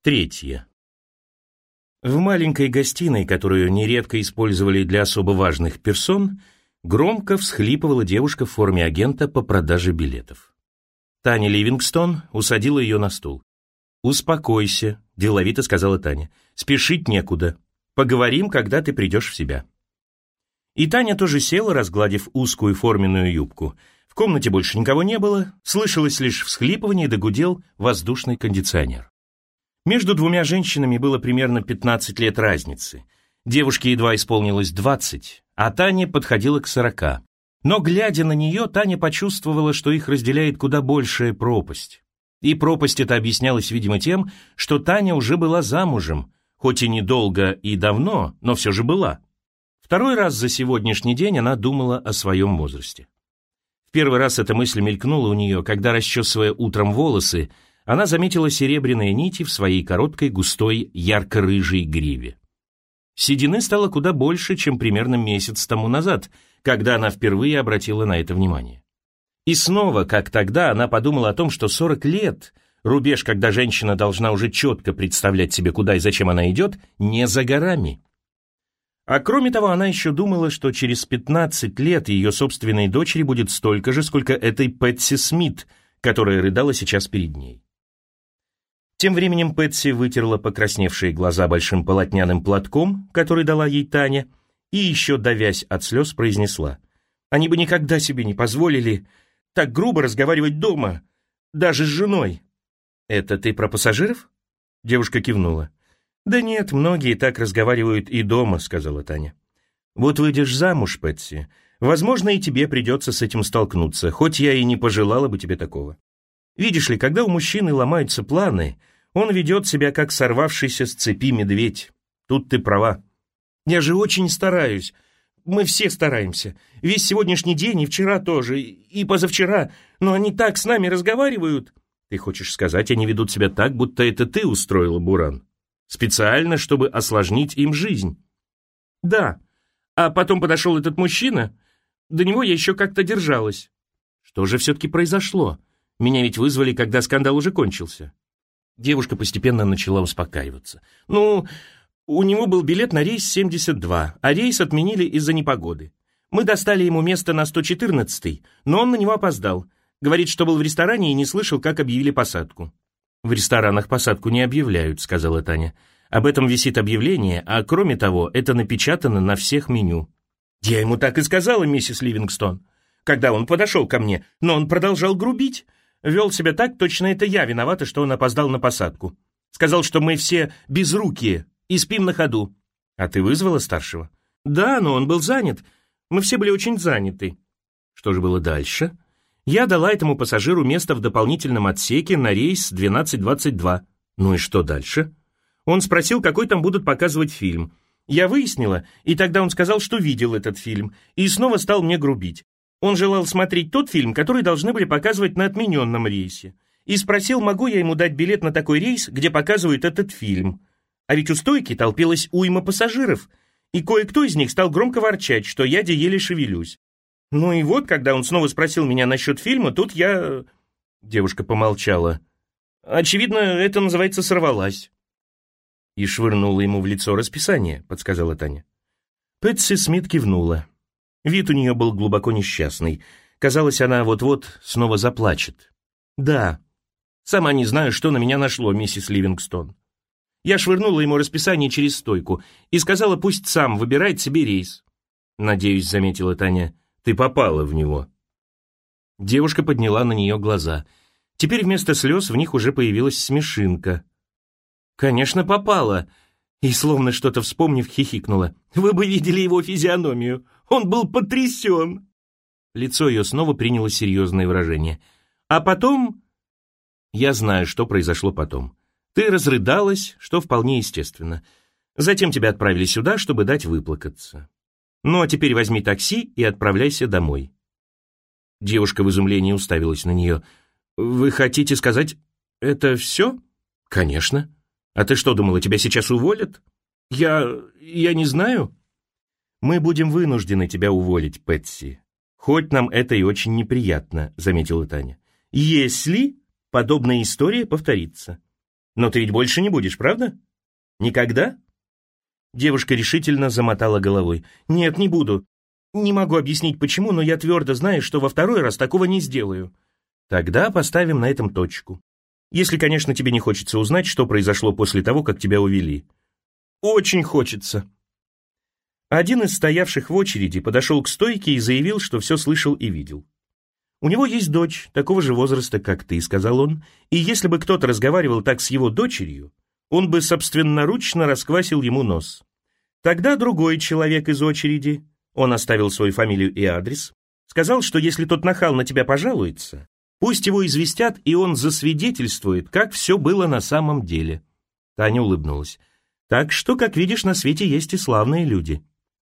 Третье. В маленькой гостиной, которую нередко использовали для особо важных персон, громко всхлипывала девушка в форме агента по продаже билетов. Таня Ливингстон усадила ее на стул. «Успокойся», — деловито сказала Таня. «Спешить некуда. Поговорим, когда ты придешь в себя». И Таня тоже села, разгладив узкую форменную юбку. В комнате больше никого не было, слышалось лишь всхлипывание, да гудел воздушный кондиционер. Между двумя женщинами было примерно 15 лет разницы. Девушке едва исполнилось 20, а Тане подходило к 40. Но, глядя на нее, Таня почувствовала, что их разделяет куда большая пропасть. И пропасть эта объяснялась, видимо, тем, что Таня уже была замужем, хоть и недолго и давно, но все же была. Второй раз за сегодняшний день она думала о своем возрасте. В первый раз эта мысль мелькнула у нее, когда, расчесывая утром волосы, она заметила серебряные нити в своей короткой, густой, ярко-рыжей гриве. Седины стало куда больше, чем примерно месяц тому назад, когда она впервые обратила на это внимание. И снова, как тогда, она подумала о том, что 40 лет, рубеж, когда женщина должна уже четко представлять себе, куда и зачем она идет, не за горами. А кроме того, она еще думала, что через 15 лет ее собственной дочери будет столько же, сколько этой Пэтси Смит, которая рыдала сейчас перед ней. Тем временем Пэтси вытерла покрасневшие глаза большим полотняным платком, который дала ей Таня, и еще, давясь от слез, произнесла: «Они бы никогда себе не позволили так грубо разговаривать дома, даже с женой». «Это ты про пассажиров?» Девушка кивнула. «Да нет, многие так разговаривают и дома», — сказала Таня. «Вот выйдешь замуж, Пэтси, возможно, и тебе придется с этим столкнуться, хоть я и не пожелала бы тебе такого. Видишь ли, когда у мужчины ломаются планы, он ведет себя как сорвавшийся с цепи медведь. Тут ты права. Я же очень стараюсь. Мы все стараемся. Весь сегодняшний день и вчера тоже, и позавчера. Но они так с нами разговаривают». «Ты хочешь сказать, они ведут себя так, будто это ты устроила буран? Специально, чтобы осложнить им жизнь?» «Да. А потом подошел этот мужчина. До него я еще как-то держалась». «Что же все-таки произошло? Меня ведь вызвали, когда скандал уже кончился». Девушка постепенно начала успокаиваться. «Ну, у него был билет на рейс 72, а рейс отменили из-за непогоды. Мы достали ему место на 114-й, но он на него опоздал. Говорит, что был в ресторане и не слышал, как объявили посадку». «В ресторанах посадку не объявляют», — сказала Таня. «Об этом висит объявление, а кроме того, это напечатано на всех меню». «Я ему так и сказала, миссис Ливингстон, когда он подошел ко мне, но он продолжал грубить. Вел себя так, точно это я виновата, что он опоздал на посадку. Сказал, что мы все безрукие и спим на ходу». «А ты вызвала старшего?» «Да, но он был занят. Мы все были очень заняты». «Что же было дальше?» «Я дала этому пассажиру место в дополнительном отсеке на рейс 1222. Ну и что дальше?» «Он спросил, какой там будут показывать фильм. Я выяснила, и тогда он сказал, что видел этот фильм, и снова стал мне грубить. Он желал смотреть тот фильм, который должны были показывать на отмененном рейсе, и спросил, могу я ему дать билет на такой рейс, где показывают этот фильм. А ведь у стойки толпилась уйма пассажиров, и кое-кто из них стал громко ворчать, что я еле шевелюсь. Ну и вот, когда он снова спросил меня насчет фильма, тут я...» Девушка помолчала. «Очевидно, это называется сорвалась». «И швырнула ему в лицо расписание», — подсказала Таня. Пэтси Смит кивнула. Вид у нее был глубоко несчастный. Казалось, она вот-вот снова заплачет. «Да, сама не знаю, что на меня нашло, миссис Ливингстон. Я швырнула ему расписание через стойку и сказала, пусть сам выбирает себе рейс». «Надеюсь», — заметила Таня, — «ты попала в него». Девушка подняла на нее глаза. Теперь вместо слез в них уже появилась смешинка. «Конечно, попала», и, словно что-то вспомнив, хихикнула. «Вы бы видели его физиономию. Он был потрясен». Лицо ее снова приняло серьезное выражение. «А потом...» «Я знаю, что произошло потом. Ты разрыдалась, что вполне естественно. Затем тебя отправили сюда, чтобы дать выплакаться. Ну, а теперь возьми такси и отправляйся домой». Девушка в изумлении уставилась на нее. «Вы хотите сказать, это все?» «Конечно. А ты что, думала, тебя сейчас уволят?» Я не знаю». «Мы будем вынуждены тебя уволить, Пэтси. Хоть нам это и очень неприятно», — заметила Таня. «Если подобная история повторится. Но ты ведь больше не будешь, правда? Никогда? Девушка решительно замотала головой. Нет, не буду. Не могу объяснить почему, но я твердо знаю, что во второй раз такого не сделаю. Тогда поставим на этом точку. Если, конечно, тебе не хочется узнать, что произошло после того, как тебя увели. Очень хочется. Один из стоявших в очереди подошел к стойке и заявил, что все слышал и видел. «У него есть дочь, такого же возраста, как ты», — сказал он, «и если бы кто-то разговаривал так с его дочерью, он бы собственноручно расквасил ему нос. Тогда другой человек из очереди, он оставил свою фамилию и адрес, сказал, что если тот нахал на тебя пожалуется, пусть его известят, и он засвидетельствует, как все было на самом деле». Таня улыбнулась. «Так что, как видишь, на свете есть и славные люди».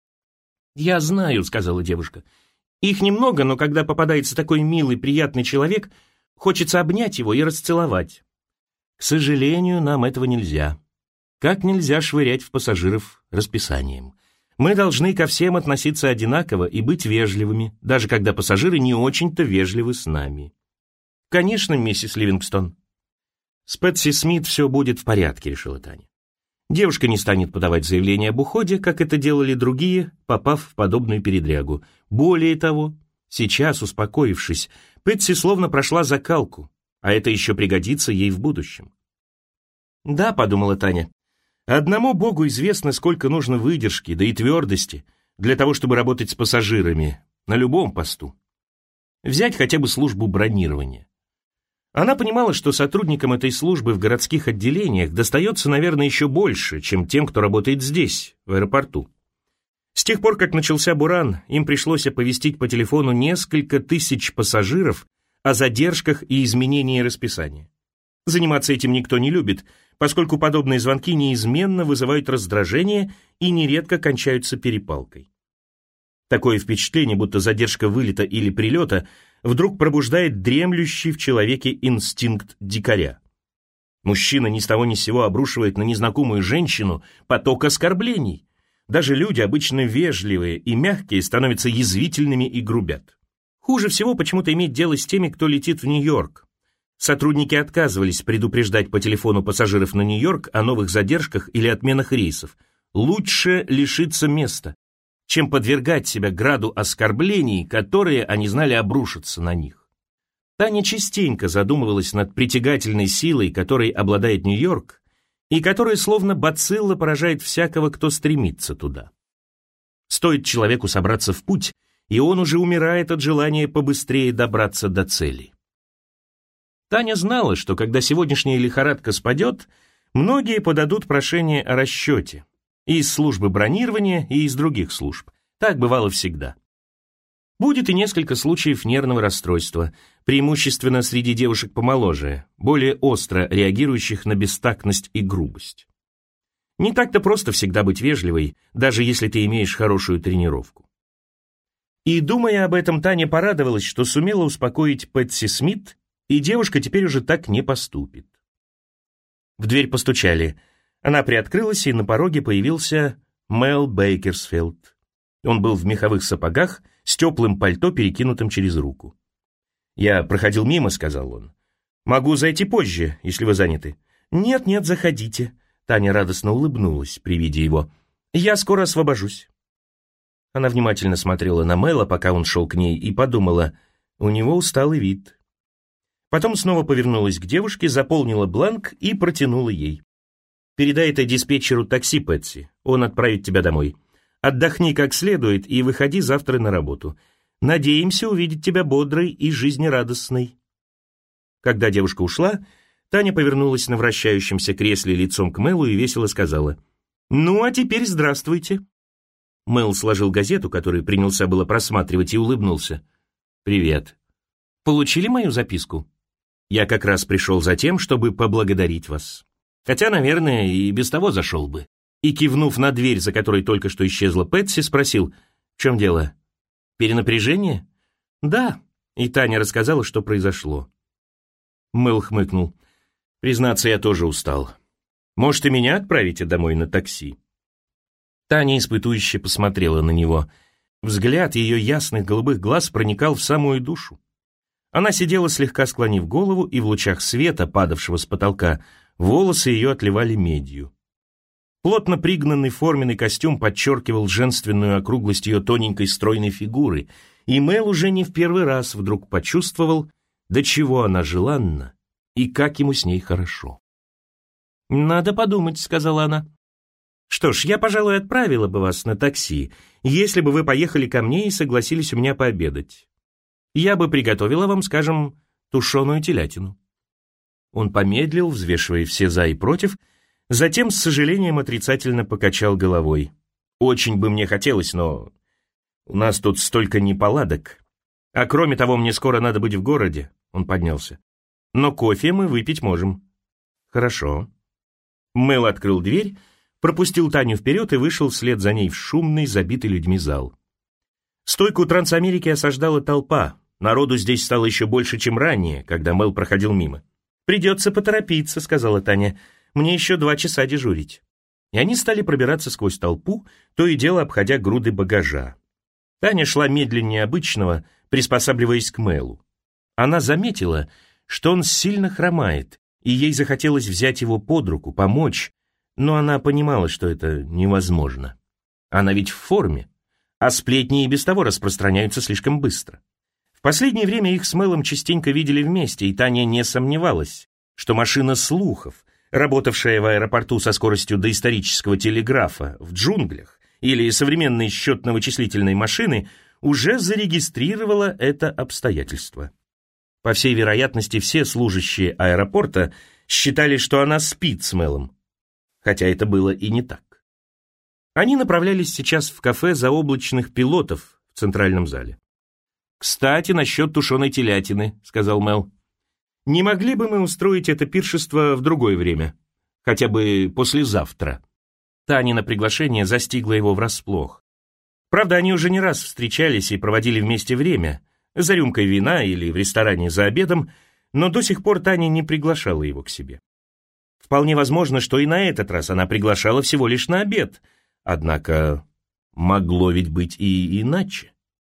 «Я знаю», — сказала девушка. «Их немного, но когда попадается такой милый, приятный человек, хочется обнять его и расцеловать. К сожалению, нам этого нельзя. Как нельзя швырять в пассажиров расписанием. Мы должны ко всем относиться одинаково и быть вежливыми, даже когда пассажиры не очень-то вежливы с нами». «Конечно, миссис Ливингстон». «С Пэтси Смит все будет в порядке», — решила Таня. Девушка не станет подавать заявление об уходе, как это делали другие, попав в подобную передрягу. Более того, сейчас, успокоившись, Пэтси словно прошла закалку, а это еще пригодится ей в будущем. «Да», — подумала Таня, — «одному Богу известно, сколько нужно выдержки, да и твердости для того, чтобы работать с пассажирами на любом посту. Взять хотя бы службу бронирования». Она понимала, что сотрудникам этой службы в городских отделениях достается, наверное, еще больше, чем тем, кто работает здесь, в аэропорту. С тех пор, как начался буран, им пришлось оповестить по телефону несколько тысяч пассажиров о задержках и изменении расписания. Заниматься этим никто не любит, поскольку подобные звонки неизменно вызывают раздражение и нередко кончаются перепалкой. Такое впечатление, будто задержка вылета или прилета вдруг пробуждает дремлющий в человеке инстинкт дикаря. Мужчина ни с того ни с сего обрушивает на незнакомую женщину поток оскорблений. Даже люди, обычно вежливые и мягкие, становятся язвительными и грубят. Хуже всего почему-то иметь дело с теми, кто летит в Нью-Йорк. Сотрудники отказывались предупреждать по телефону пассажиров на Нью-Йорк о новых задержках или отменах рейсов. Лучше лишиться места, чем подвергать себя граду оскорблений, которые, они знали, обрушатся на них. Таня частенько задумывалась над притягательной силой, которой обладает Нью-Йорк, и которая словно бацилла поражает всякого, кто стремится туда. Стоит человеку собраться в путь, и он уже умирает от желания побыстрее добраться до цели. Таня знала, что когда сегодняшняя лихорадка спадет, многие подадут прошение о расчете, и из службы бронирования, и из других служб. Так бывало всегда. Будет и несколько случаев нервного расстройства, преимущественно среди девушек помоложе, более остро реагирующих на бестактность и грубость. Не так-то просто всегда быть вежливой, даже если ты имеешь хорошую тренировку. И, думая об этом, Таня порадовалась, что сумела успокоить Пэтси Смит, и девушка теперь уже так не поступит. В дверь постучали. Она приоткрылась, и на пороге появился Мэл Бейкерсфилд. Он был в меховых сапогах, с теплым пальто, перекинутым через руку. «Я проходил мимо», — сказал он. «Могу зайти позже, если вы заняты». «Нет-нет, заходите». Таня радостно улыбнулась при виде его. «Я скоро освобожусь». Она внимательно смотрела на Мэла, пока он шел к ней, и подумала, у него усталый вид. Потом снова повернулась к девушке, заполнила бланк и протянула ей. «Передай это диспетчеру такси, Пэтси. Он отправит тебя домой. Отдохни как следует и выходи завтра на работу. Надеемся увидеть тебя бодрой и жизнерадостной». Когда девушка ушла, Таня повернулась на вращающемся кресле лицом к Мэлу и весело сказала: «Ну, а теперь здравствуйте». Мэл сложил газету, которую принялся было просматривать, и улыбнулся. «Привет. Получили мою записку? Я как раз пришел за тем, чтобы поблагодарить вас. Хотя, наверное, и без того зашел бы». И, кивнув на дверь, за которой только что исчезла Пэтси, спросил: «В чем дело? Перенапряжение?» «Да», и Таня рассказала, что произошло. Мэл хмыкнул. «Признаться, я тоже устал. Может, и меня отправите домой на такси?» Таня испытующе посмотрела на него. Взгляд ее ясных голубых глаз проникал в самую душу. Она сидела, слегка склонив голову, и в лучах света, падавшего с потолка, волосы ее отливали медью. Плотно пригнанный форменный костюм подчеркивал женственную округлость ее тоненькой стройной фигуры, и Мэл уже не в первый раз вдруг почувствовал, до чего она желанна и как ему с ней хорошо. «Надо подумать», — сказала она. «Что ж, я, пожалуй, отправила бы вас на такси, если бы вы поехали ко мне и согласились у меня пообедать. Я бы приготовила вам, скажем, тушеную телятину». Он помедлил, взвешивая все «за» и «против», затем с сожалением отрицательно покачал головой. «Очень бы мне хотелось, но у нас тут столько неполадок. А кроме того, мне скоро надо быть в городе». Он поднялся. «Но кофе мы выпить можем». «Хорошо». Мэл открыл дверь, пропустил Таню вперед и вышел вслед за ней в шумный, забитый людьми зал. Стойку Трансамерики осаждала толпа. Народу здесь стало еще больше, чем ранее, когда Мэл проходил мимо. «Придется поторопиться», — сказала Таня. «Мне еще 2 часа дежурить». И они стали пробираться сквозь толпу, то и дело обходя груды багажа. Таня шла медленнее обычного, приспосабливаясь к Мэлу. Она заметила, что он сильно хромает, и ей захотелось взять его под руку, помочь, но она понимала, что это невозможно. Она ведь в форме, а сплетни и без того распространяются слишком быстро. В последнее время их с Мэлом частенько видели вместе, и Таня не сомневалась, что машина слухов, работавшая в аэропорту со скоростью доисторического телеграфа в джунглях или современной счетно-вычислительной машины, уже зарегистрировала это обстоятельство. По всей вероятности, все служащие аэропорта считали, что она спит с Мэлом, хотя это было и не так. Они направлялись сейчас в кафе заоблачных пилотов в центральном зале. «Кстати, насчет тушеной телятины», — сказал Мэл. «Не могли бы мы устроить это пиршество в другое время? Хотя бы послезавтра?» Танина приглашение застигло его врасплох. Правда, они уже не раз встречались и проводили вместе время, за рюмкой вина или в ресторане за обедом, но до сих пор Таня не приглашала его к себе. Вполне возможно, что и на этот раз она приглашала всего лишь на обед, однако могло ведь быть и иначе.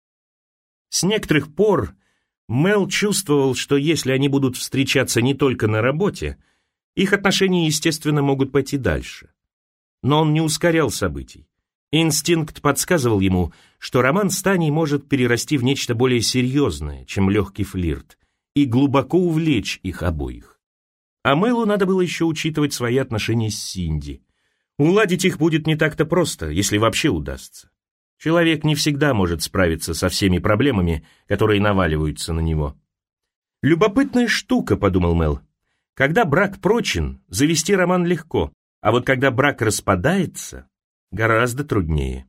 С некоторых пор Мэл чувствовал, что если они будут встречаться не только на работе, их отношения, естественно, могут пойти дальше. Но он не ускорял событий. Инстинкт подсказывал ему, что роман с Таней может перерасти в нечто более серьезное, чем легкий флирт, и глубоко увлечь их обоих. А Мэлу надо было еще учитывать свои отношения с Синди. Уладить их будет не так-то просто, если вообще удастся. Человек не всегда может справиться со всеми проблемами, которые наваливаются на него. «Любопытная штука», — подумал Мэл. «Когда брак прочен, завести роман легко, а вот когда брак распадается, гораздо труднее».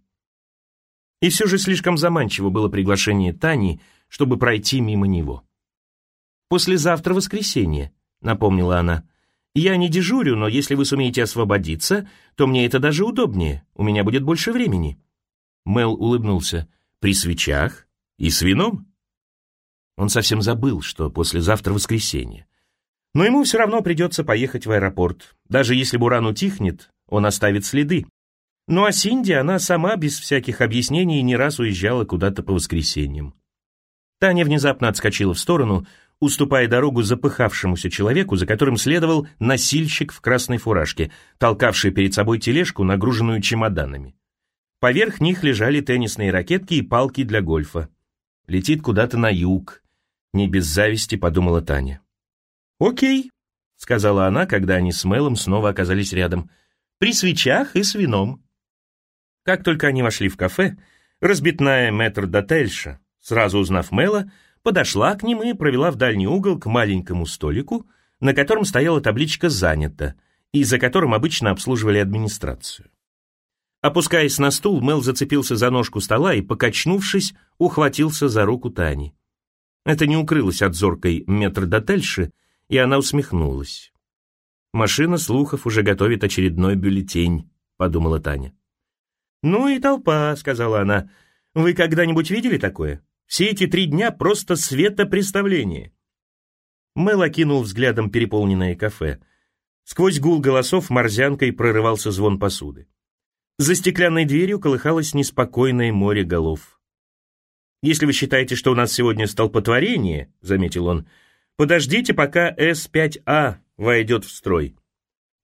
И все же слишком заманчиво было приглашение Тани, чтобы пройти мимо него. «Послезавтра воскресенье», — напомнила она. «Я не дежурю, но если вы сумеете освободиться, то мне это даже удобнее, у меня будет больше времени». Мэл улыбнулся. «При свечах? И с вином?» Он совсем забыл, что послезавтра воскресенье. Но ему все равно придется поехать в аэропорт. Даже если буран утихнет, он оставит следы. Ну а Синди, она сама без всяких объяснений не раз уезжала куда-то по воскресеньям. Таня внезапно отскочила в сторону, уступая дорогу запыхавшемуся человеку, за которым следовал носильщик в красной фуражке, толкавший перед собой тележку, нагруженную чемоданами. Поверх них лежали теннисные ракетки и палки для гольфа. «Летит куда-то на юг», — не без зависти подумала Таня. «Окей», — сказала она, когда они с Мэлом снова оказались рядом, — «при свечах и с вином». Как только они вошли в кафе, разбитная метрдотельша, сразу узнав Мэла, подошла к ним и провела в дальний угол к маленькому столику, на котором стояла табличка «Занято», и за которым обычно обслуживали администрацию. Опускаясь на стул, Мэл зацепился за ножку стола и, покачнувшись, ухватился за руку Тани. Это не укрылось от зоркой метрдотельши, и она усмехнулась. «Машина слухов уже готовит очередной бюллетень», — подумала Таня. «Ну и толпа», — сказала она. «Вы когда-нибудь видели такое? Все эти 3 дня просто светопреставление». Мэл окинул взглядом переполненное кафе. Сквозь гул голосов морзянкой прорывался звон посуды. За стеклянной дверью колыхалось неспокойное море голов. «Если вы считаете, что у нас сегодня столпотворение, — заметил он, — подождите, пока С5А войдет в строй.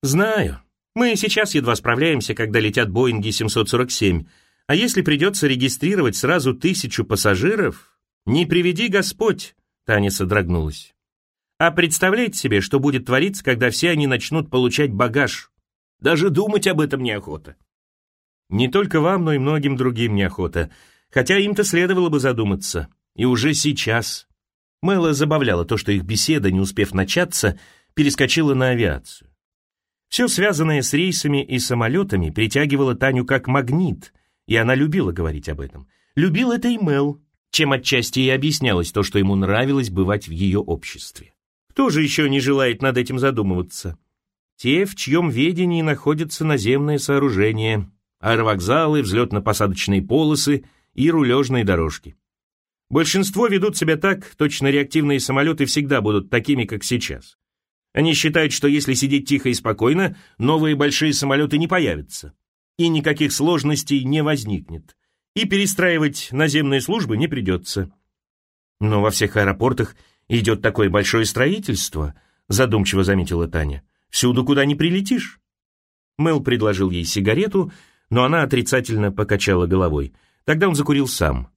Знаю. Мы сейчас едва справляемся, когда летят Боинги 747. А если придется регистрировать сразу 1000 пассажиров, не приведи Господь, Таня содрогнулась. А представляете себе, что будет твориться, когда все они начнут получать багаж? Даже думать об этом неохота. Не только вам, но и многим другим неохота. Хотя им-то следовало бы задуматься. И уже сейчас. Мэла забавляло то, что их беседа, не успев начаться, перескочила на авиацию. Все связанное с рейсами и самолетами притягивало Таню как магнит, и она любила говорить об этом. Любил это и Мэл, чем отчасти и объяснялось то, что ему нравилось бывать в ее обществе. Кто же еще не желает над этим задумываться? Те, в чьем ведении находятся наземные сооружения, аэровокзалы, взлетно-посадочные полосы и рулежные дорожки. Большинство ведут себя так, точно реактивные самолеты всегда будут такими, как сейчас. Они считают, что если сидеть тихо и спокойно, новые большие самолеты не появятся, и никаких сложностей не возникнет, и перестраивать наземные службы не придется. Но во всех аэропортах идет такое большое строительство, задумчиво заметила Таня. Всюду, куда ни прилетишь. Мэл предложил ей сигарету, но она отрицательно покачала головой. Тогда он закурил сам.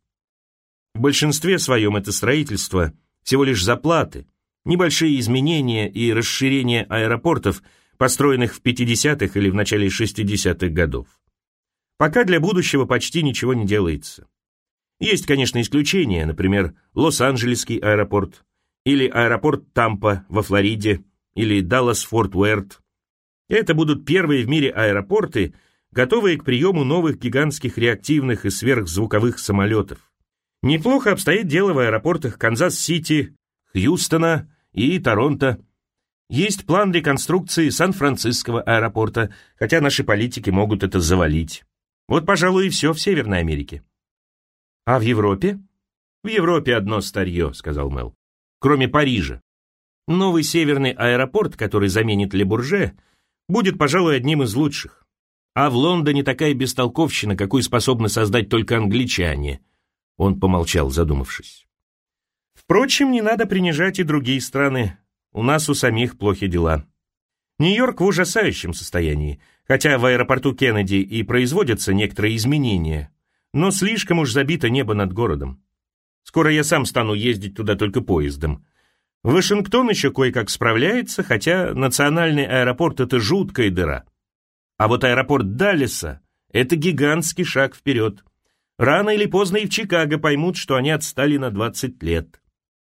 В большинстве своем это строительство всего лишь заплаты, небольшие изменения и расширения аэропортов, построенных в 50-х или в начале 60-х годов. Пока для будущего почти ничего не делается. Есть, конечно, исключения, например, Лос-Анджелесский аэропорт, или аэропорт Тампа во Флориде, или Даллас-Форт Уэрт. Это будут первые в мире аэропорты, готовые к приему новых гигантских реактивных и сверхзвуковых самолетов. Неплохо обстоит дело в аэропортах Канзас-Сити, Хьюстона и Торонто. Есть план реконструкции Сан-Франциского аэропорта, хотя наши политики могут это завалить. Вот, пожалуй, и все в Северной Америке. А в Европе? В Европе одно старье, сказал Мэл. Кроме Парижа. Новый северный аэропорт, который заменит Ле-Бурже, будет, пожалуй, одним из лучших. А в Лондоне такая бестолковщина, какую способны создать только англичане. Он помолчал, задумавшись. Впрочем, не надо принижать и другие страны. У нас у самих плохи дела. Нью-Йорк в ужасающем состоянии, хотя в аэропорту Кеннеди и производятся некоторые изменения, но слишком уж забито небо над городом. Скоро я сам стану ездить туда только поездом. Вашингтон еще кое-как справляется, хотя национальный аэропорт — это жуткая дыра. А вот аэропорт Даллеса — это гигантский шаг вперед. Рано или поздно и в Чикаго поймут, что они отстали на 20 лет.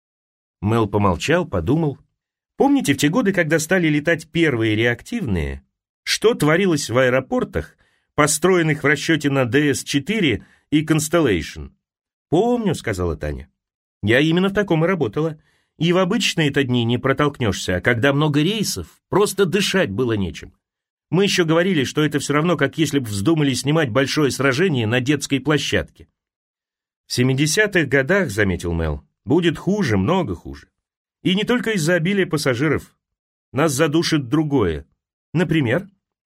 Мэл помолчал, подумал. Помните, в те годы, когда стали летать первые реактивные, что творилось в аэропортах, построенных в расчете на DS-4 и Constellation? «Помню», — сказала Таня. «Я именно в таком и работала. И в обычные-то дни не протолкнешься, а когда много рейсов, просто дышать было нечем. Мы еще говорили, что это все равно, как если бы вздумали снимать большое сражение на детской площадке». «В 70-х годах, — заметил Мэл, — будет хуже, много хуже. И не только из-за обилия пассажиров. Нас задушит другое. Например,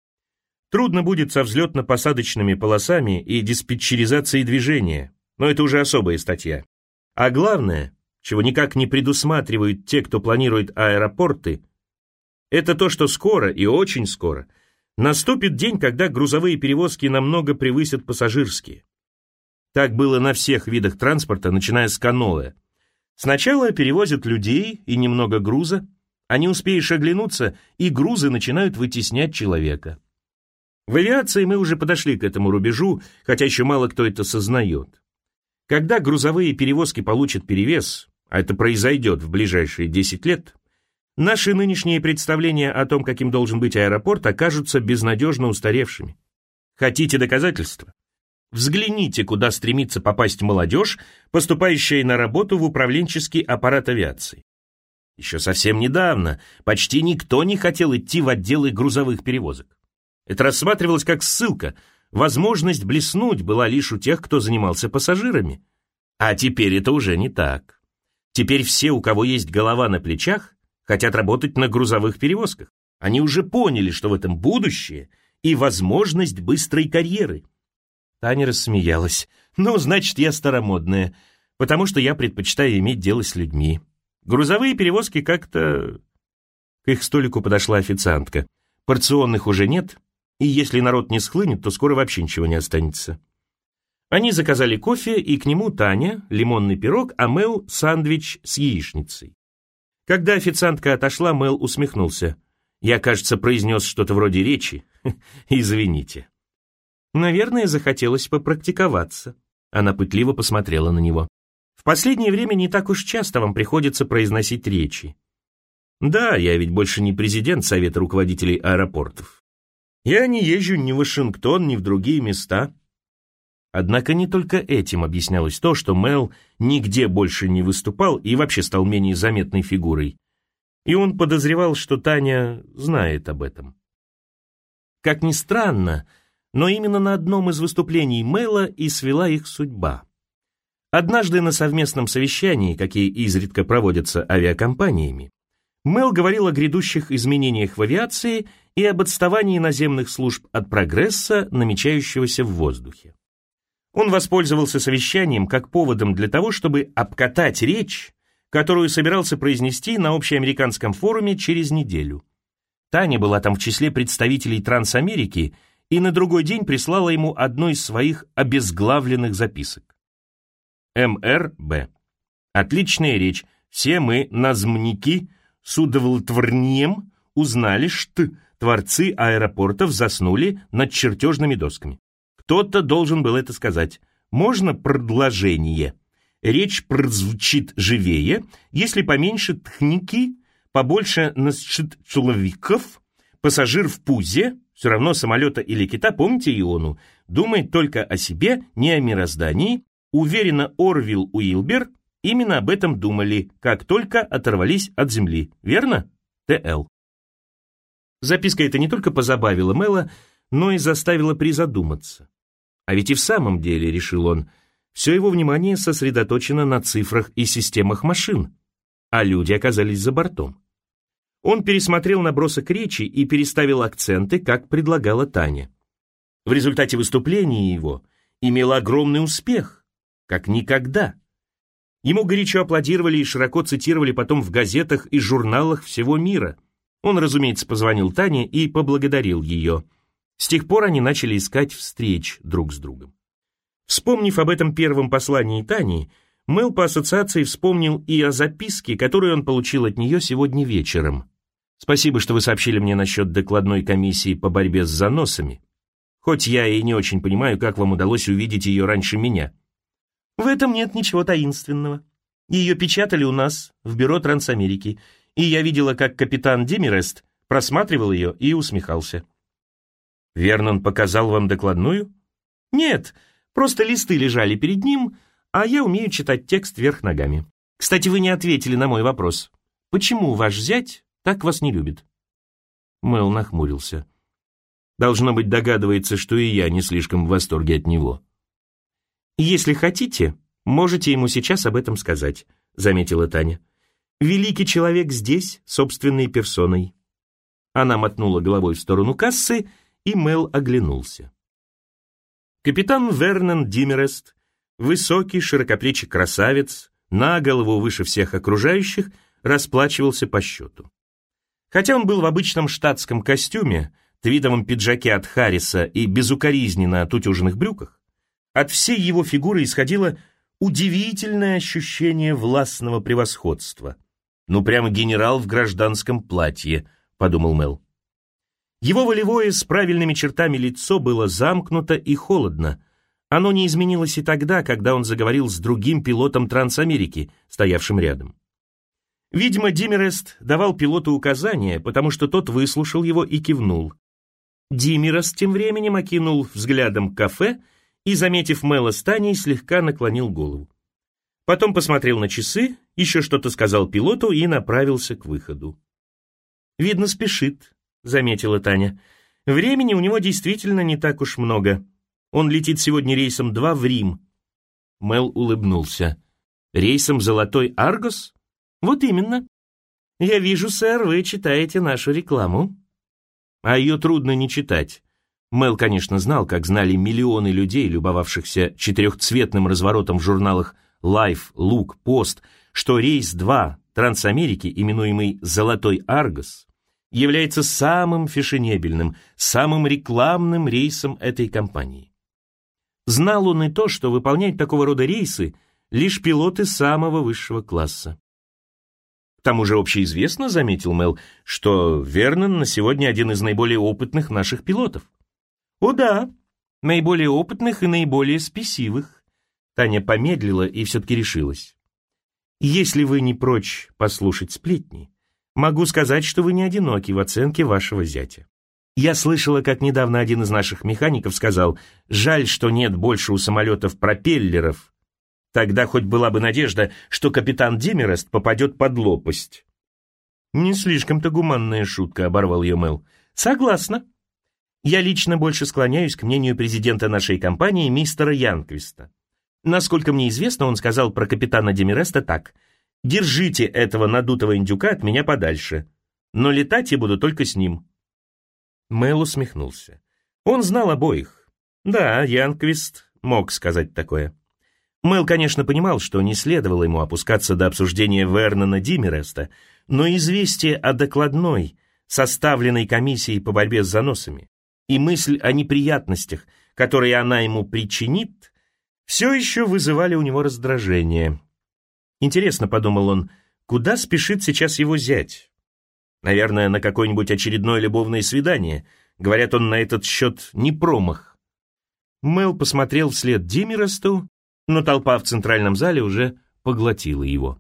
трудно будет со взлетно-посадочными полосами и диспетчеризацией движения, но это уже особая статья. А главное, чего никак не предусматривают те, кто планирует аэропорты, это то, что скоро, и очень скоро, наступит день, когда грузовые перевозки намного превысят пассажирские. Так было на всех видах транспорта, начиная с каноэ. Сначала перевозят людей и немного груза, а не успеешь оглянуться, и грузы начинают вытеснять человека. В авиации мы уже подошли к этому рубежу, хотя еще мало кто это сознает. Когда грузовые перевозки получат перевес, а это произойдет в ближайшие 10 лет, наши нынешние представления о том, каким должен быть аэропорт, окажутся безнадежно устаревшими. Хотите доказательства? Взгляните, куда стремится попасть молодежь, поступающая на работу в управленческий аппарат авиации. Еще совсем недавно почти никто не хотел идти в отделы грузовых перевозок. Это рассматривалось как ссылка, возможность блеснуть была лишь у тех, кто занимался пассажирами. А теперь это уже не так. Теперь все, у кого есть голова на плечах, хотят работать на грузовых перевозках. Они уже поняли, что в этом будущее и возможность быстрой карьеры. Таня рассмеялась. «Ну, значит, я старомодная, потому что я предпочитаю иметь дело с людьми. Грузовые перевозки как-то...» К их столику подошла официантка. Порционных уже нет, и если народ не схлынет, то скоро вообще ничего не останется. Они заказали кофе, и к нему Таня, лимонный пирог, а Мэл сэндвич с яичницей. Когда официантка отошла, Мэл усмехнулся. Я, кажется, произнес что-то вроде речи. Извините. Наверное, захотелось попрактиковаться. Она пытливо посмотрела на него. В последнее время не так уж часто вам приходится произносить речи. Да, я ведь больше не президент Совета руководителей аэропортов. Я не езжу ни в Вашингтон, ни в другие места. Однако не только этим объяснялось то, что Мэл нигде больше не выступал и вообще стал менее заметной фигурой. И он подозревал, что Таня знает об этом. Как ни странно, но именно на одном из выступлений Мэла и свела их судьба. Однажды на совместном совещании, какие изредка проводятся авиакомпаниями, Мэл говорил о грядущих изменениях в авиации и об отставании наземных служб от прогресса, намечающегося в воздухе. Он воспользовался совещанием как поводом для того, чтобы обкатать речь, которую собирался произнести на общеамериканском форуме через неделю. Таня была там в числе представителей Трансамерики и на другой день прислала ему одну из своих обезглавленных записок. МРБ. Отличная речь. Все мы, назмники, с удовлетворением узнали, что творцы аэропортов заснули над чертежными досками. Кто-то должен был это сказать. Можно предложение? Речь прозвучит живее, если поменьше тхники, побольше насчет человеков, пассажир в пузе, все равно самолета или кита, помните Иону, думает только о себе, не о мироздании. Уверенно, Орвилл Уилбер именно об этом думали, как только оторвались от земли. Верно? Т.Л. Записка эта не только позабавила Мэла, но и заставила призадуматься. А ведь и в самом деле, решил он, все его внимание сосредоточено на цифрах и системах машин, а люди оказались за бортом. Он пересмотрел набросок речи и переставил акценты, как предлагала Таня. В результате выступления его имел огромный успех, как никогда. Ему горячо аплодировали и широко цитировали потом в газетах и журналах всего мира. Он, разумеется, позвонил Тане и поблагодарил ее. С тех пор они начали искать встреч друг с другом. Вспомнив об этом первом послании Тани, Мэл по ассоциации вспомнил и о записке, которую он получил от нее сегодня вечером. «Спасибо, что вы сообщили мне насчет докладной комиссии по борьбе с заносами. Хоть я и не очень понимаю, как вам удалось увидеть ее раньше меня». «В этом нет ничего таинственного. Ее печатали у нас, в бюро Трансамерики, и я видела, как капитан Демирест просматривал ее и усмехался». «Вернон показал вам докладную?» «Нет, просто листы лежали перед ним, а я умею читать текст вверх ногами. Кстати, вы не ответили на мой вопрос. Почему ваш зять так вас не любит?» Мэл нахмурился. Должно быть, догадывается, что и я не слишком в восторге от него. «Если хотите, можете ему сейчас об этом сказать», — заметила Таня. «Великий человек здесь, собственной персоной». Она мотнула головой в сторону кассы, и Мэл оглянулся. Капитан Вернон Димерест, высокий, широкоплечий красавец, на голову выше всех окружающих, расплачивался по счету. Хотя он был в обычном штатском костюме, твидовом пиджаке от Харриса и безукоризненно отутюженных брюках, от всей его фигуры исходило удивительное ощущение властного превосходства. «Ну, прямо генерал в гражданском платье», — подумал Мэл. Его волевое с правильными чертами лицо было замкнуто и холодно. Оно не изменилось и тогда, когда он заговорил с другим пилотом Трансамерики, стоявшим рядом. Видимо, Димерест давал пилоту указания, потому что тот выслушал его и кивнул. Димерест тем временем окинул взглядом кафе и, заметив Мэла с Таней, слегка наклонил голову. Потом посмотрел на часы, еще что-то сказал пилоту и направился к выходу. «Видно, спешит», — заметила Таня. «Времени у него действительно не так уж много. Он летит сегодня рейсом 2 в Рим». Мэл улыбнулся. «Рейсом «Золотой Аргос»? Вот именно. Я вижу, сэр, вы читаете нашу рекламу». А ее трудно не читать. Мэл, конечно, знал, как знали миллионы людей, любовавшихся четырехцветным разворотом в журналах Life, Look, Post, что рейс 2 Трансамерики, именуемый «Золотой Аргос», является самым фешенебельным, самым рекламным рейсом этой компании. Знал он и то, что выполняют такого рода рейсы лишь пилоты самого высшего класса. К тому же общеизвестно, заметил Мел, что Вернон на сегодня один из наиболее опытных наших пилотов. О да, наиболее опытных и наиболее спесивых. Таня помедлила и все-таки решилась. Если вы не прочь послушать сплетни, могу сказать, что вы не одиноки в оценке вашего зятя. Я слышала, как недавно один из наших механиков сказал, жаль, что нет больше у самолетов пропеллеров. Тогда хоть была бы надежда, что капитан Демерест попадет под лопасть. Не слишком-то гуманная шутка, оборвал ее Мел. Согласна. Я лично больше склоняюсь к мнению президента нашей компании, мистера Янквиста. Насколько мне известно, он сказал про капитана Демереста так. «Держите этого надутого индюка от меня подальше, но летать я буду только с ним». Мэл усмехнулся. Он знал обоих. Да, Янквист мог сказать такое. Мэл, конечно, понимал, что не следовало ему опускаться до обсуждения Вернона Демереста, но известие о докладной, составленной комиссией по борьбе с заносами, и мысль о неприятностях, которые она ему причинит, все еще вызывали у него раздражение. Интересно, подумал он, куда спешит сейчас его зять? Наверное, на какое-нибудь очередное любовное свидание. Говорят, он на этот счет не промах. Мэл посмотрел вслед Демересту, но толпа в центральном зале уже поглотила его.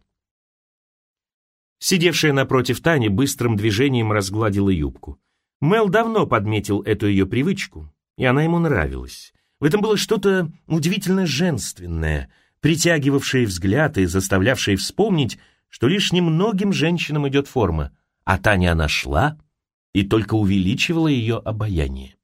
Сидевшая напротив Тани быстрым движением разгладила юбку. Мэл давно подметил эту ее привычку, и она ему нравилась. В этом было что-то удивительно женственное, притягивавшее взгляд и заставлявшее вспомнить, что лишь немногим женщинам идет форма, а Таня она шла и только увеличивала ее обаяние.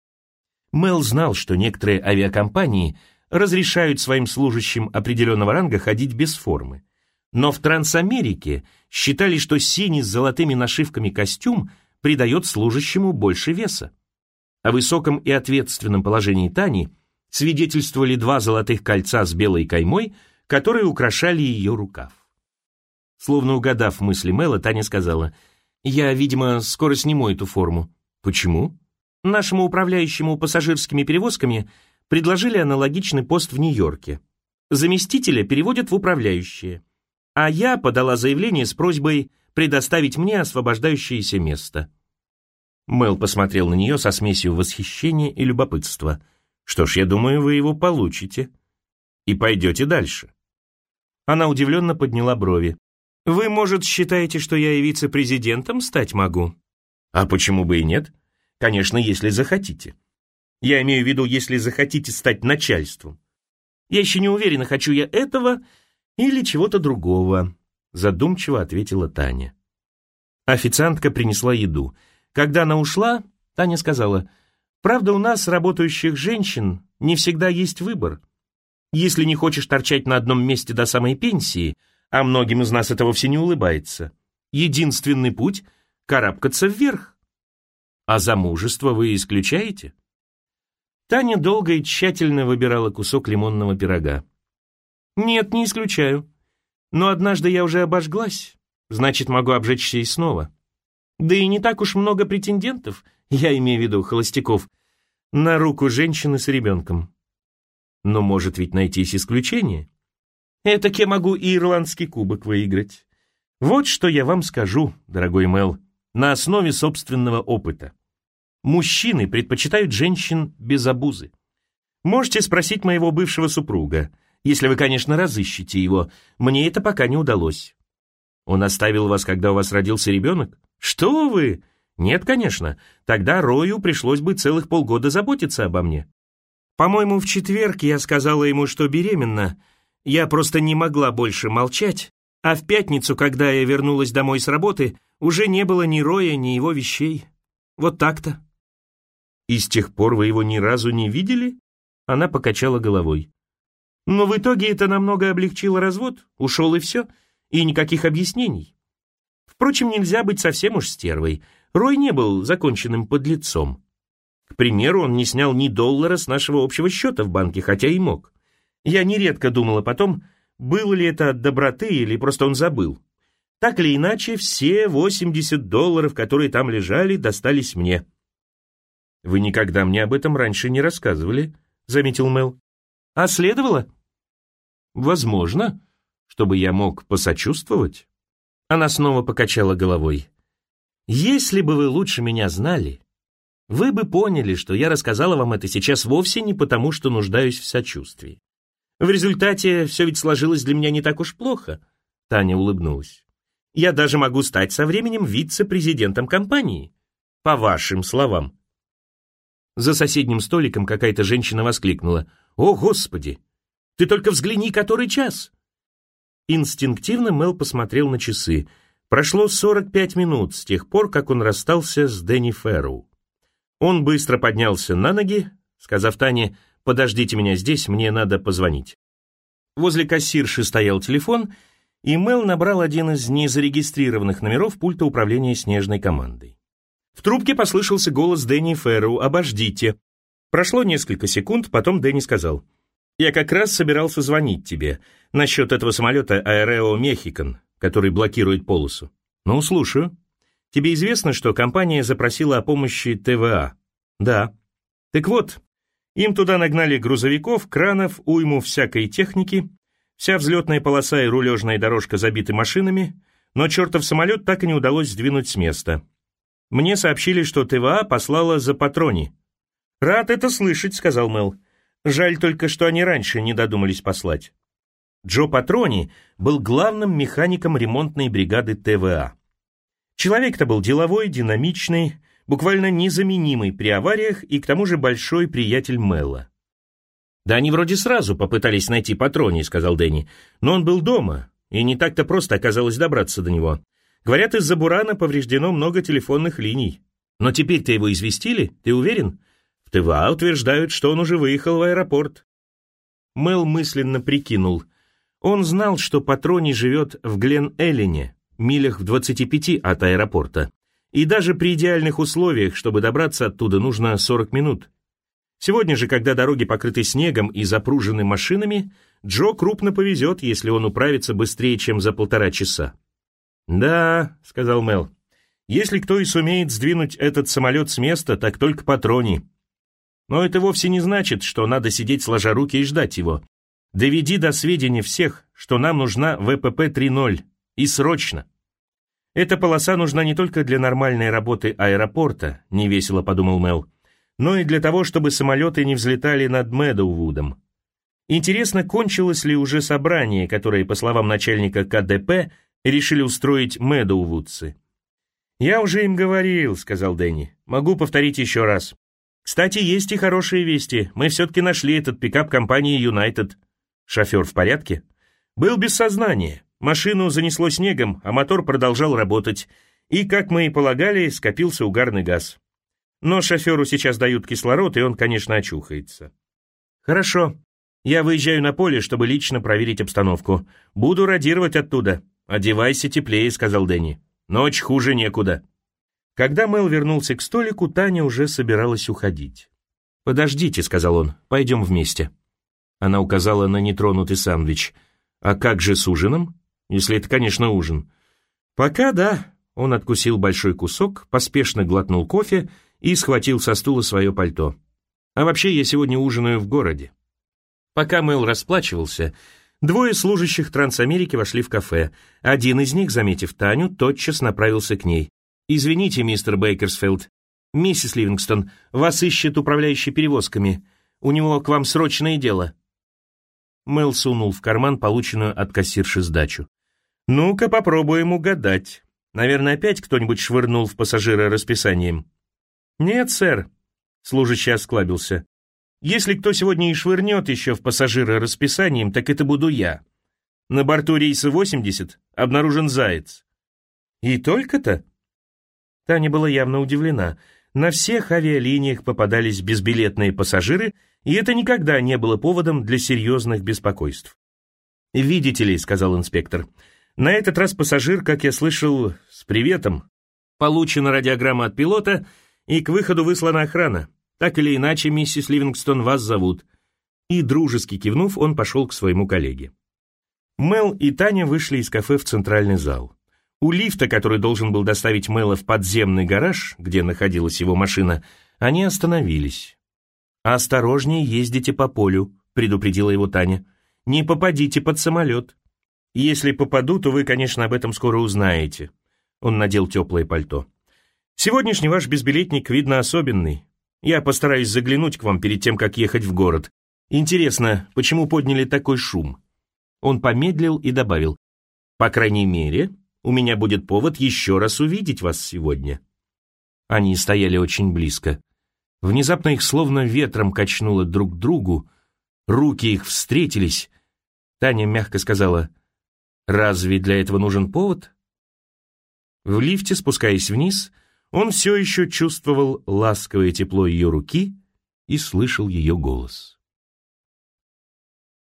Мэл знал, что некоторые авиакомпании разрешают своим служащим определенного ранга ходить без формы, но в Трансамерике считали, что синий с золотыми нашивками костюм придает служащему больше веса. О высоком и ответственном положении Тани свидетельствовали 2 золотых кольца с белой каймой, которые украшали ее рукав. Словно угадав мысли Мэла, Таня сказала, «Я, видимо, скоро сниму эту форму». «Почему?» «Нашему управляющему пассажирскими перевозками предложили аналогичный пост в Нью-Йорке. Заместителя переводят в управляющие. А я подала заявление с просьбой предоставить мне освобождающееся место». Мэл посмотрел на нее со смесью восхищения и любопытства. «Что ж, я думаю, вы его получите. И пойдете дальше». Она удивленно подняла брови. «Вы, может, считаете, что я и вице-президентом стать могу?» «А почему бы и нет? Конечно, если захотите. Я имею в виду, если захотите стать начальством. Я еще не уверена, хочу я этого или чего-то другого», задумчиво ответила Таня. Официантка принесла еду. Когда она ушла, Таня сказала, «Правда, у нас, работающих женщин, не всегда есть выбор. Если не хочешь торчать на одном месте до самой пенсии, а многим из нас это вовсе не улыбается, единственный путь — карабкаться вверх. А замужество вы исключаете?» Таня долго и тщательно выбирала кусок лимонного пирога. «Нет, не исключаю. Но однажды я уже обожглась, значит, могу обжечься и снова. Да и не так уж много претендентов, я имею в виду холостяков, на руку женщины с ребенком. Но может ведь найтись исключение. Этак я могу и ирландский кубок выиграть. Вот что я вам скажу, дорогой Мэл, на основе собственного опыта. Мужчины предпочитают женщин без обузы. Можете спросить моего бывшего супруга, если вы, конечно, разыщете его. Мне это пока не удалось. Он оставил вас, когда у вас родился ребенок? Что вы? Нет, конечно. Тогда Рою пришлось бы целых полгода заботиться обо мне. По-моему, в четверг я сказала ему, что беременна. Я просто не могла больше молчать. А в пятницу, когда я вернулась домой с работы, уже не было ни Роя, ни его вещей. Вот так-то. И с тех пор вы его ни разу не видели? Она покачала головой. Но в итоге это намного облегчило развод. Ушел и все. И никаких объяснений. Впрочем, нельзя быть совсем уж стервой. Рой не был законченным подлецом. К примеру, он не снял ни $1 с нашего общего счета в банке, хотя и мог. Я нередко думала потом, было ли это от доброты или просто он забыл. Так или иначе, все $80, которые там лежали, достались мне. «Вы никогда мне об этом раньше не рассказывали», — заметил Мел. «А следовало?» «Возможно, чтобы я мог посочувствовать». Она снова покачала головой. «Если бы вы лучше меня знали, вы бы поняли, что я рассказала вам это сейчас вовсе не потому, что нуждаюсь в сочувствии. В результате все ведь сложилось для меня не так уж плохо». Таня улыбнулась. «Я даже могу стать со временем вице-президентом компании. По вашим словам». За соседним столиком какая-то женщина воскликнула: «О, Господи! Ты только взгляни, который час!» Инстинктивно Мел посмотрел на часы. Прошло 45 минут с тех пор, как он расстался с Дэнни Фэрроу. Он быстро поднялся на ноги, сказав Тане: «Подождите меня здесь, мне надо позвонить». Возле кассирши стоял телефон, и Мел набрал один из незарегистрированных номеров пульта управления снежной командой. В трубке послышался голос Дэнни Фэрроу: «Обождите». Прошло несколько секунд, потом Дэнни сказал: «Я как раз собирался звонить тебе насчет этого самолета Aereo Mexican, который блокирует полосу». «Ну, слушаю. Тебе известно, что компания запросила о помощи ТВА?» «Да». «Так вот, им туда нагнали грузовиков, кранов, уйму всякой техники, вся взлетная полоса и рулежная дорожка забиты машинами, но чертов самолет так и не удалось сдвинуть с места. Мне сообщили, что ТВА послала за Патрони». «Рад это слышать», — сказал Мел. «Жаль только, что они раньше не додумались послать». Джо Патрони был главным механиком ремонтной бригады ТВА. Человек-то был деловой, динамичный, буквально незаменимый при авариях и к тому же большой приятель Мела. «Да они вроде сразу попытались найти Патрони», — сказал Дэнни, «но он был дома, и не так-то просто оказалось добраться до него. Говорят, из-за бурана повреждено много телефонных линий. Но теперь-то его известили, ты уверен? В ТВА утверждают, что он уже выехал в аэропорт». Мел мысленно прикинул. Он знал, что Патрони живет в Глен-Эллине, милях в 25 от аэропорта. И даже при идеальных условиях, чтобы добраться оттуда, нужно 40 минут. Сегодня же, когда дороги покрыты снегом и запружены машинами, Джо крупно повезет, если он управится быстрее, чем за 1,5 часа. «Да», — сказал Мел, — «если кто и сумеет сдвинуть этот самолет с места, так только Патрони. Но это вовсе не значит, что надо сидеть сложа руки и ждать его. Доведи до сведения всех, что нам нужна ВПП 3.0, и срочно. Эта полоса нужна не только для нормальной работы аэропорта», — невесело подумал Мел, «но и для того, чтобы самолеты не взлетали над Медоувудом. Интересно, кончилось ли уже собрание, которое, по словам начальника КДП, решили устроить Медоувудцы?» «Я уже им говорил», — сказал Дэнни. «Могу повторить еще раз. Кстати, есть и хорошие вести. Мы все-таки нашли этот пикап компании United. Шофер в порядке? Был без сознания. Машину занесло снегом, а мотор продолжал работать. И, как мы и полагали, скопился угарный газ. Но шоферу сейчас дают кислород, и он, конечно, очухается». «Хорошо. Я выезжаю на поле, чтобы лично проверить обстановку. Буду радировать оттуда. Одевайся теплее», — сказал Дэнни. «Ночь хуже некуда». Когда Мел вернулся к столику, Таня уже собиралась уходить. «Подождите», — сказал он, — «пойдем вместе». Она указала на нетронутый сэндвич. «А как же с ужином? Если это, конечно, ужин». «Пока да». Он откусил большой кусок, поспешно глотнул кофе и схватил со стула свое пальто. «А вообще, я сегодня ужинаю в городе». Пока Мел расплачивался, 2 служащих Трансамерики вошли в кафе. Один из них, заметив Таню, тотчас направился к ней. «Извините, мистер Бейкерсфилд. Миссис Ливингстон, вас ищет управляющий перевозками. У него к вам срочное дело». Мел сунул в карман полученную от кассирши сдачу. «Ну-ка, попробуем угадать. Наверное, опять кто-нибудь швырнул в пассажира расписанием». «Нет, сэр», — служащий осклабился. «Если кто сегодня и швырнет еще в пассажира расписанием, так это буду я. На борту рейса 80 обнаружен заяц». «И только-то?» Таня была явно удивлена. На всех авиалиниях попадались безбилетные пассажиры, и это никогда не было поводом для серьезных беспокойств. «Видите ли», — сказал инспектор, — «на этот раз пассажир, как я слышал, с приветом. Получена радиограмма от пилота, и к выходу выслана охрана. Так или иначе, миссис Ливингстон, вас зовут». И, дружески кивнув, он пошел к своему коллеге. Мел и Таня вышли из кафе в центральный зал. У лифта, который должен был доставить Мэла в подземный гараж, где находилась его машина, они остановились. «Осторожнее ездите по полю», — предупредила его Таня. «Не попадите под самолет. Если попаду, то вы, конечно, об этом скоро узнаете». Он надел теплое пальто. «Сегодняшний ваш безбилетник, видно, особенный. Я постараюсь заглянуть к вам перед тем, как ехать в город. Интересно, почему подняли такой шум?» Он помедлил и добавил: «По крайней мере, у меня будет повод еще раз увидеть вас сегодня». Они стояли очень близко. Внезапно их словно ветром качнуло друг к другу, руки их встретились. Таня мягко сказала: «Разве для этого нужен повод?» В лифте, спускаясь вниз, он все еще чувствовал ласковое тепло ее руки и слышал ее голос.